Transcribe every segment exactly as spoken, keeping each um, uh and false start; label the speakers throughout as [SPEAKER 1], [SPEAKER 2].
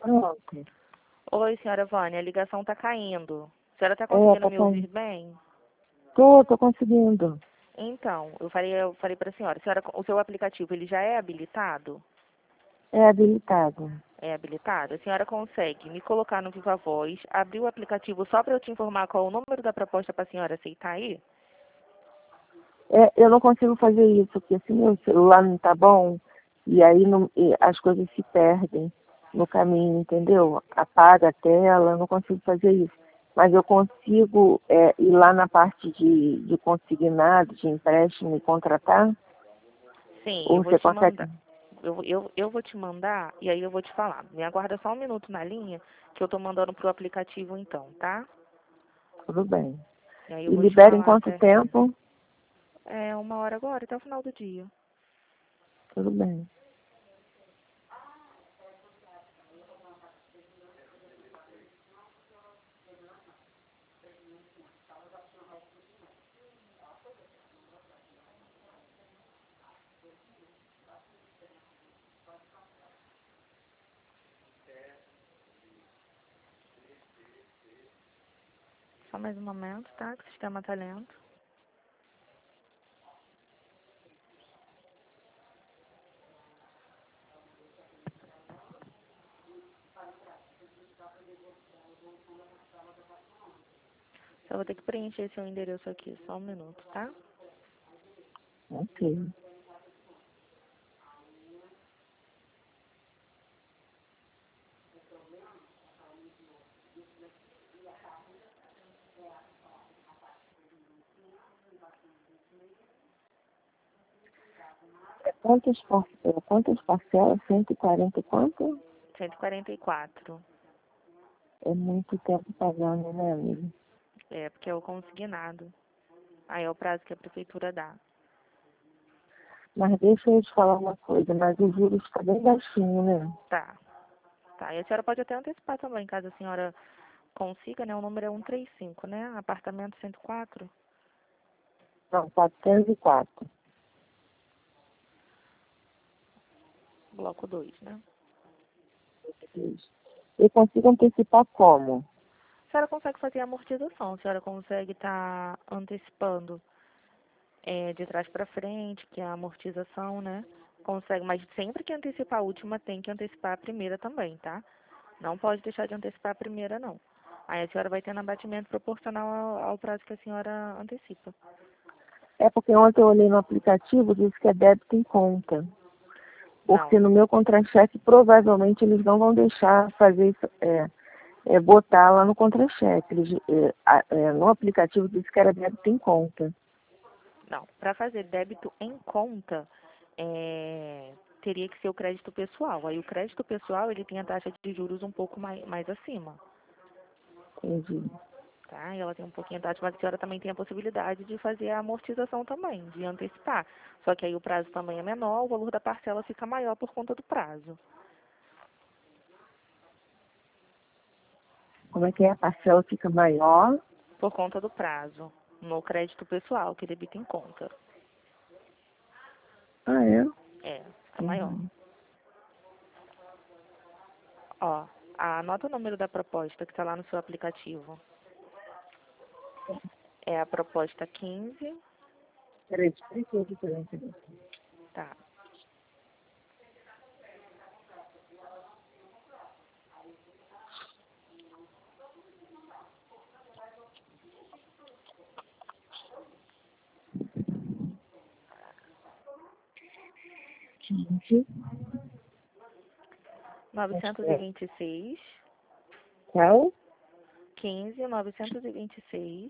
[SPEAKER 1] Pronto.
[SPEAKER 2] Oi, senhora Vânia, a ligação está caindo. A senhora está
[SPEAKER 1] É,
[SPEAKER 2] conseguindo
[SPEAKER 1] tá
[SPEAKER 2] me
[SPEAKER 1] com...
[SPEAKER 2] ouvir bem?
[SPEAKER 1] Tô, tô conseguindo.
[SPEAKER 2] Então, eu falei, eu falei para a senhora, senhora, o seu aplicativo ele já é habilitado?
[SPEAKER 1] É habilitado.
[SPEAKER 2] É habilitado? A senhora consegue me colocar no Viva Voz, abrir o aplicativo só para eu te informar qual é o número da proposta para a senhora aceitar aí?
[SPEAKER 1] É, eu não consigo fazer isso, porque se meu celular não tá bom, e aí não, e as coisas se perdem no caminho, entendeu? Apaga a tela, eu não consigo fazer isso. Mas eu consigo é, ir lá na parte de, de consignado, de empréstimo e contratar?
[SPEAKER 2] Sim, eu
[SPEAKER 1] Ou
[SPEAKER 2] vou
[SPEAKER 1] você
[SPEAKER 2] te
[SPEAKER 1] consegue?
[SPEAKER 2] mandar. Eu, eu, eu vou te mandar e aí eu vou te falar. Me aguarda só um minuto na linha que eu tô mandando pro aplicativo então, tá?
[SPEAKER 1] Tudo bem.
[SPEAKER 2] E aí eu
[SPEAKER 1] E
[SPEAKER 2] vou te
[SPEAKER 1] libera em
[SPEAKER 2] falar
[SPEAKER 1] quanto
[SPEAKER 2] certinho.
[SPEAKER 1] tempo?
[SPEAKER 2] É uma hora agora, até o final do dia.
[SPEAKER 1] Tudo bem.
[SPEAKER 2] Só mais um momento, tá? Que o sistema tá lento. Só vou ter que preencher esse seu endereço aqui, só um minuto, tá?
[SPEAKER 1] Ok. É Quantas, par- é, quantas parcelas? cento e quarenta e quanto?
[SPEAKER 2] cento e quarenta e quatro.
[SPEAKER 1] É muito tempo pagando, né, amigo?
[SPEAKER 2] É, porque é o consignado. Aí é o prazo que a prefeitura dá.
[SPEAKER 1] Mas deixa eu te falar uma coisa, mas o juros está bem baixinho, né?
[SPEAKER 2] Tá. Tá. E a senhora pode até antecipar também, caso a senhora consiga, né? O número é cento e trinta e cinco, né? Apartamento cento e quatro.
[SPEAKER 1] Não, quatrocentos e quatro.
[SPEAKER 2] Bloco dois, né?
[SPEAKER 1] Isso. Eu consigo antecipar como?
[SPEAKER 2] A senhora consegue fazer a amortização, a senhora consegue estar antecipando é, de trás para frente, que é a amortização, né? Consegue, mas sempre que antecipar a última, tem que antecipar a primeira também, tá? Não pode deixar de antecipar a primeira, não. Aí a senhora vai tendo abatimento proporcional ao, ao prazo que a senhora antecipa.
[SPEAKER 1] É porque ontem eu olhei no aplicativo e disse que é débito em conta.
[SPEAKER 2] Não,
[SPEAKER 1] Porque no meu contra-cheque, provavelmente, eles não vão deixar fazer isso, é, é, botar lá no contra-cheque. Eles, é, a- é, no aplicativo disse que era débito em conta.
[SPEAKER 2] não. Para fazer débito em conta, é, teria que ser o crédito pessoal. Aí o crédito pessoal, ele tem a taxa de juros um pouco mais, mais acima.
[SPEAKER 1] Entendi.
[SPEAKER 2] Tá? E ela tem um pouquinho de taxa, mas a senhora também tem a possibilidade de fazer a amortização também, de antecipar. Só que aí o prazo também é menor, o valor da parcela fica maior por conta do prazo.
[SPEAKER 1] Como é que é? A parcela fica maior?
[SPEAKER 2] Por conta do prazo, no crédito pessoal, que debita em conta.
[SPEAKER 1] Ah, é?
[SPEAKER 2] É, fica maior.
[SPEAKER 1] Uhum.
[SPEAKER 2] Ó, anota o número da proposta que está lá no seu aplicativo. É a proposta quinze.
[SPEAKER 1] Peraí, explica a diferença.
[SPEAKER 2] Tá.
[SPEAKER 1] quinze.
[SPEAKER 2] novecentos e
[SPEAKER 1] É.
[SPEAKER 2] vinte e seis.
[SPEAKER 1] Qual?
[SPEAKER 2] quinze, novecentos e vinte e seis.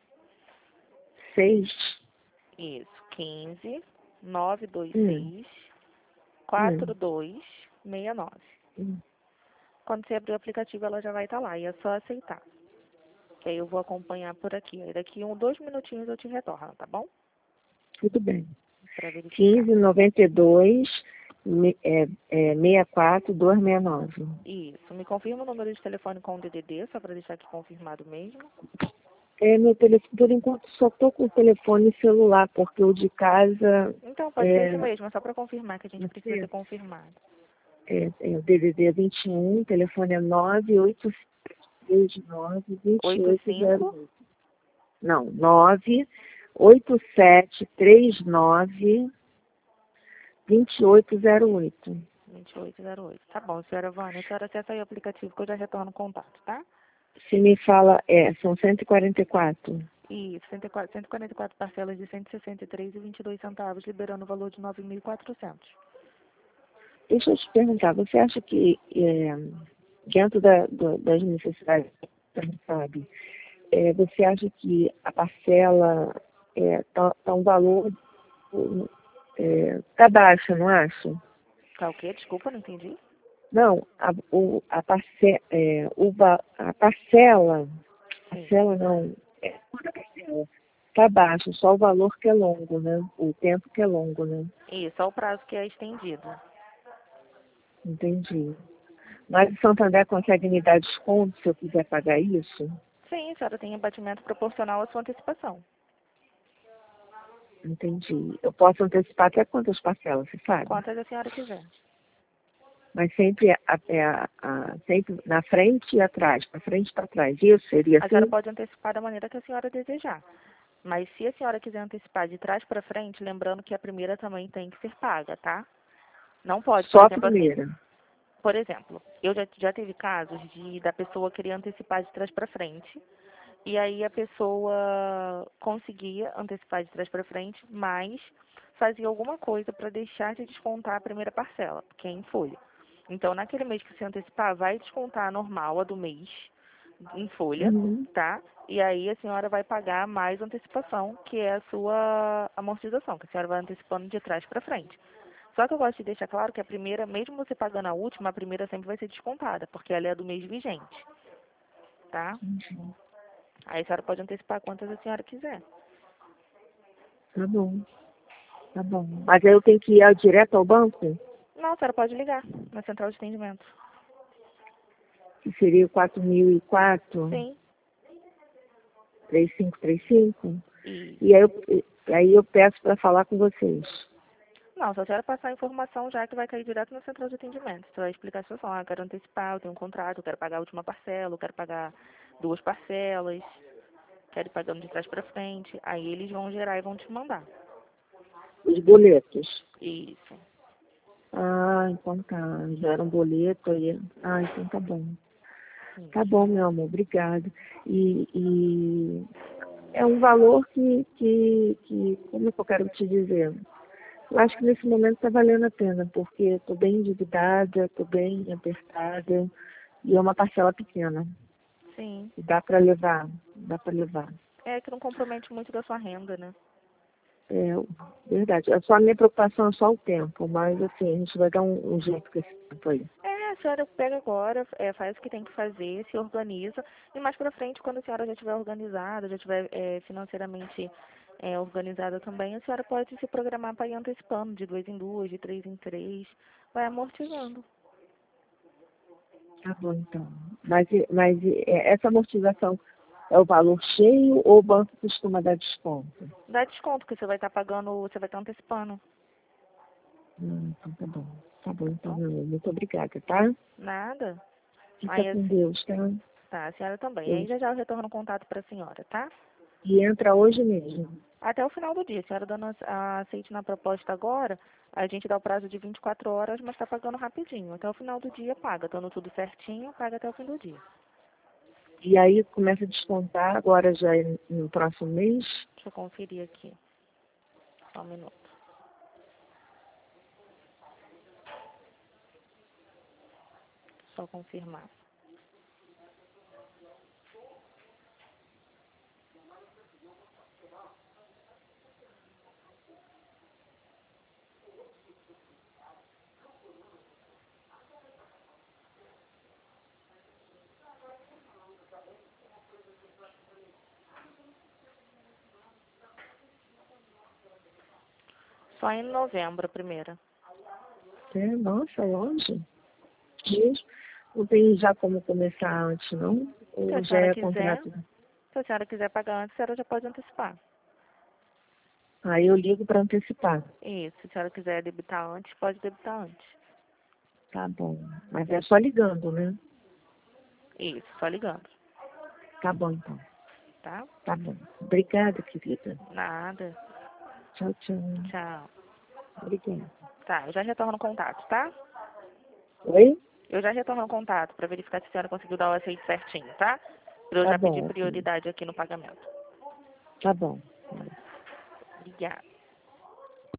[SPEAKER 1] Seis.
[SPEAKER 2] Isso, quinze, novecentos e vinte e
[SPEAKER 1] Hum.
[SPEAKER 2] seis,
[SPEAKER 1] Hum.
[SPEAKER 2] quarenta e dois sessenta e nove.
[SPEAKER 1] Hum.
[SPEAKER 2] Quando você abrir o aplicativo, ela já vai estar lá. E é só aceitar. Que aí eu vou acompanhar por aqui. Aí daqui um, dois minutinhos eu te retorno, tá bom?
[SPEAKER 1] Tudo bem.
[SPEAKER 2] Para verificar.
[SPEAKER 1] quinze, noventa e dois, me- é, é, sessenta e quatro, duzentos e sessenta e nove.
[SPEAKER 2] Isso. Me confirma o número de telefone com o D D D, só para deixar aqui confirmado mesmo.
[SPEAKER 1] É, meu telefone, por enquanto só estou com o telefone celular, porque o de casa
[SPEAKER 2] Então, pode ser esse
[SPEAKER 1] é.
[SPEAKER 2] mesmo. É só para confirmar que a gente
[SPEAKER 1] Não
[SPEAKER 2] precisa
[SPEAKER 1] sei.
[SPEAKER 2] ter confirmado.
[SPEAKER 1] É, é o D D D vinte e um, telefone é nove oito três nove, dois
[SPEAKER 2] Oito
[SPEAKER 1] oito zero
[SPEAKER 2] cinco.
[SPEAKER 1] oito. Não, nove oito sete três nove, dois oito zero oito.
[SPEAKER 2] vinte e oito zero oito. Tá bom, senhora Vânia. A senhora acessa aí o aplicativo que eu já retorno o contato, tá?
[SPEAKER 1] Se me fala, é, são cento e quarenta e quatro.
[SPEAKER 2] Isso, cento e quatro, cento e quarenta e quatro parcelas de cento e sessenta e três reais e vinte e dois centavos, liberando o valor de nove mil e quatrocentos.
[SPEAKER 1] Deixa eu te perguntar, você acha que é, dentro da, do, das necessidades, sabe, é, você acha que a parcela está tá um valor é, tá baixa, não acha?
[SPEAKER 2] Tá o quê? Desculpa, não entendi.
[SPEAKER 1] Não, a, o, a, parce, é, o, va- a parcela,
[SPEAKER 2] Sim.
[SPEAKER 1] parcela não, é, a parcela está baixa, só o valor que é longo, né? O tempo que é longo, né?
[SPEAKER 2] Isso, é o prazo que é estendido.
[SPEAKER 1] Entendi. Mas o Santander consegue me dar desconto se eu quiser pagar isso?
[SPEAKER 2] Sim, a senhora tem abatimento proporcional à sua antecipação.
[SPEAKER 1] Entendi. Eu posso antecipar até quantas parcelas, você sabe?
[SPEAKER 2] Quantas a senhora quiser.
[SPEAKER 1] Mas sempre, a, a, a- sempre na frente e atrás, para frente e para trás. Isso seria
[SPEAKER 2] A senhora
[SPEAKER 1] assim?
[SPEAKER 2] pode antecipar da maneira que a senhora desejar. Mas se a senhora quiser antecipar de trás para frente, lembrando que a primeira também tem que ser paga, tá? Não pode, por
[SPEAKER 1] Só a
[SPEAKER 2] exemplo, assim.
[SPEAKER 1] primeira.
[SPEAKER 2] Por exemplo, eu já, já teve casos de da pessoa querer antecipar de trás para frente. E aí a pessoa conseguia antecipar de trás para frente, mas fazia alguma coisa para deixar de descontar a primeira parcela, que é em folha. Então, naquele mês que você antecipar, vai descontar a normal, a do mês, em folha,
[SPEAKER 1] Uhum.
[SPEAKER 2] tá? E aí a senhora vai pagar mais antecipação, que é a sua amortização, que a senhora vai antecipando de trás para frente. Só que eu gosto de deixar claro que a primeira, mesmo você pagando a última, a primeira sempre vai ser descontada, porque ela é a do mês vigente, tá?
[SPEAKER 1] Entendi.
[SPEAKER 2] Aí a senhora pode antecipar quantas a senhora quiser.
[SPEAKER 1] Tá bom, tá bom. Mas aí eu tenho que ir direto ao banco?
[SPEAKER 2] Não, a senhora pode ligar na central de atendimento.
[SPEAKER 1] Que seria o quatro mil e quatro,
[SPEAKER 2] Sim.
[SPEAKER 1] três cinco três cinco?
[SPEAKER 2] E
[SPEAKER 1] E aí eu, e aí eu peço para falar com vocês.
[SPEAKER 2] não, se a senhora passar a informação já que vai cair direto na central de atendimento. Você vai explicar a situação. Ah, eu quero antecipar, eu tenho um contrato, eu quero pagar a última parcela, eu quero pagar duas parcelas, quero ir pagando de trás para frente. Aí eles vão gerar e vão te mandar.
[SPEAKER 1] Os boletos.
[SPEAKER 2] Isso.
[SPEAKER 1] Ah, então tá. Já era um boleto aí. Ah, então tá bom. Tá
[SPEAKER 2] Isso.
[SPEAKER 1] bom, meu amor, obrigado. E, e é um valor que, que, que, como é que eu quero te dizer? Eu acho que nesse momento está valendo a pena, porque estou bem endividada, estou bem apertada, e é uma parcela pequena.
[SPEAKER 2] Sim.
[SPEAKER 1] E dá para levar, dá para levar.
[SPEAKER 2] É que não compromete muito da sua renda, né?
[SPEAKER 1] É verdade. A só a minha preocupação é só o tempo, mas assim, a gente vai dar um, um jeito com esse tempo aí.
[SPEAKER 2] É, a senhora pega agora, é, faz o que tem que fazer, se organiza, e mais pra frente, quando a senhora já estiver organizada, já estiver é, financeiramente é, organizada também, a senhora pode se programar para ir antecipando de duas em duas, de três em três, vai amortizando.
[SPEAKER 1] Tá bom, então. Mas, mas é, essa amortização é o valor cheio ou o banco costuma dar desconto?
[SPEAKER 2] Dá desconto, que você vai estar pagando, você vai estar antecipando,
[SPEAKER 1] Hum, então tá bom. Tá bom,
[SPEAKER 2] tá
[SPEAKER 1] então,
[SPEAKER 2] bom?
[SPEAKER 1] meu amor. Muito obrigada, tá?
[SPEAKER 2] Nada.
[SPEAKER 1] Fica
[SPEAKER 2] Aí
[SPEAKER 1] com
[SPEAKER 2] assim,
[SPEAKER 1] Deus, tá?
[SPEAKER 2] tá, a senhora também. Aí
[SPEAKER 1] Deus.
[SPEAKER 2] já já eu retorno o contato para a senhora, tá?
[SPEAKER 1] E entra hoje mesmo.
[SPEAKER 2] Até o final do dia. A senhora dando a- aceite na proposta agora, a gente dá o prazo de vinte e quatro horas, mas está pagando rapidinho. Até o final do dia paga. Estando tudo certinho, paga até o fim do dia.
[SPEAKER 1] E aí começa a descontar agora já é no próximo mês.
[SPEAKER 2] Deixa eu conferir aqui. Só um minuto. Só confirmar. Só em novembro, a primeira.
[SPEAKER 1] É, nossa, longe. Mesmo. Não tem já como começar antes, não?
[SPEAKER 2] Se a
[SPEAKER 1] Ou já
[SPEAKER 2] senhora
[SPEAKER 1] é
[SPEAKER 2] quiser,
[SPEAKER 1] contrato?
[SPEAKER 2] se a senhora quiser pagar antes, a senhora já pode antecipar.
[SPEAKER 1] Aí eu ligo para antecipar.
[SPEAKER 2] Isso. Se a senhora quiser debitar antes, pode debitar antes.
[SPEAKER 1] Tá bom. Mas é só ligando, né?
[SPEAKER 2] Isso, só ligando.
[SPEAKER 1] Tá bom, então.
[SPEAKER 2] Tá?
[SPEAKER 1] Tá bom. Obrigada, querida.
[SPEAKER 2] Nada.
[SPEAKER 1] Tchau, tchau.
[SPEAKER 2] Tchau.
[SPEAKER 1] Obrigada.
[SPEAKER 2] Tá, eu já retorno o contato, tá?
[SPEAKER 1] Oi?
[SPEAKER 2] Eu já retorno o contato para verificar se a senhora conseguiu dar o aceite certinho, tá? Pra eu
[SPEAKER 1] Tá
[SPEAKER 2] já pedir
[SPEAKER 1] bom, filha.
[SPEAKER 2] prioridade aqui no pagamento.
[SPEAKER 1] Tá bom.
[SPEAKER 2] Obrigada.